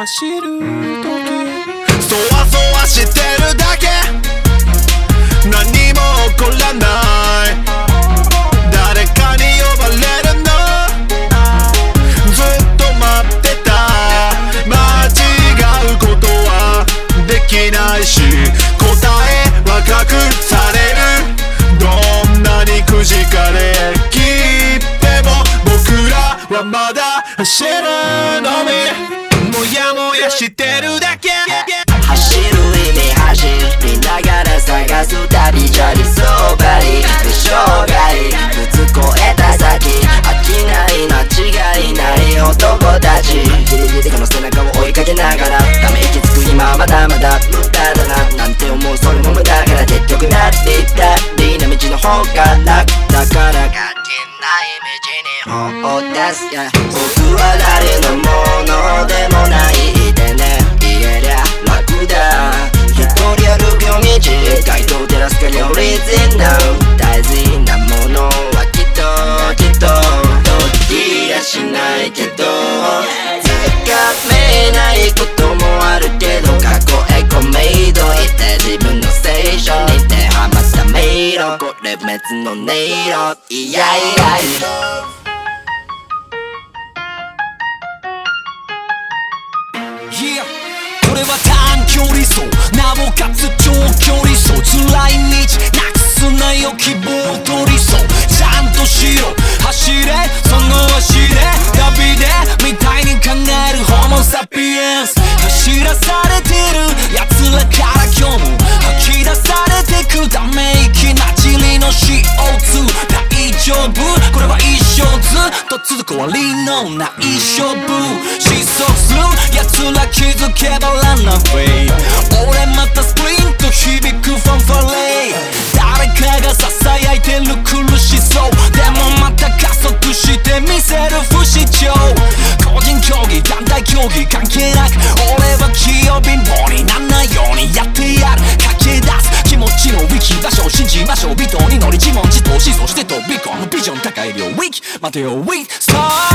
走る時そわそわしてるだけ何も起こらない誰かに呼ばれるのずっと待ってた間違うことはできないし答えは隠されるどんなにくじかれきっても僕らはまだ走るのみもやもやしてるだけ走る意味走りながら探す旅じゃ理想ばり生涯ぶつ越えた先飽きない間違いない男たちその背中を追いかけながらため息つく今はまだまだ無駄だななんて思うそれも無駄から結局なっていったりな道の方が楽だから勝手ない道に本を出す、僕は誰のものでもないでね言えりゃ楽だ一人歩く夜道街灯照らす光をリズナウ大事なものはきっとどきやしないけどつかめないこともあるけど過去へコメイドって自分のステーションにてハマった迷路これ別の音色いやいやこれは短距離走なおかつ長距離走辛い道なくすなよ希望取りそうちゃんとしろ走れその足で旅でみたいに考えるホモサピエンス走らされてる奴らから今日も吐き出されてくため息なじりの CO2 大丈夫これは一生ずっと続く終わりのない勝負失速する奴ら気づけばランナーウェイ俺またスプリント響くファンファレ誰かが囁いてる苦しそうでもまた加速してみせる不死鳥個人競技団体競技関係なく俺は器用貧乏になんないようにやってやる駆け出す気持ちのウィキ場所を信じましょう微動に乗り自問自答しそして飛び込むビジョン高い領域待てよウィースター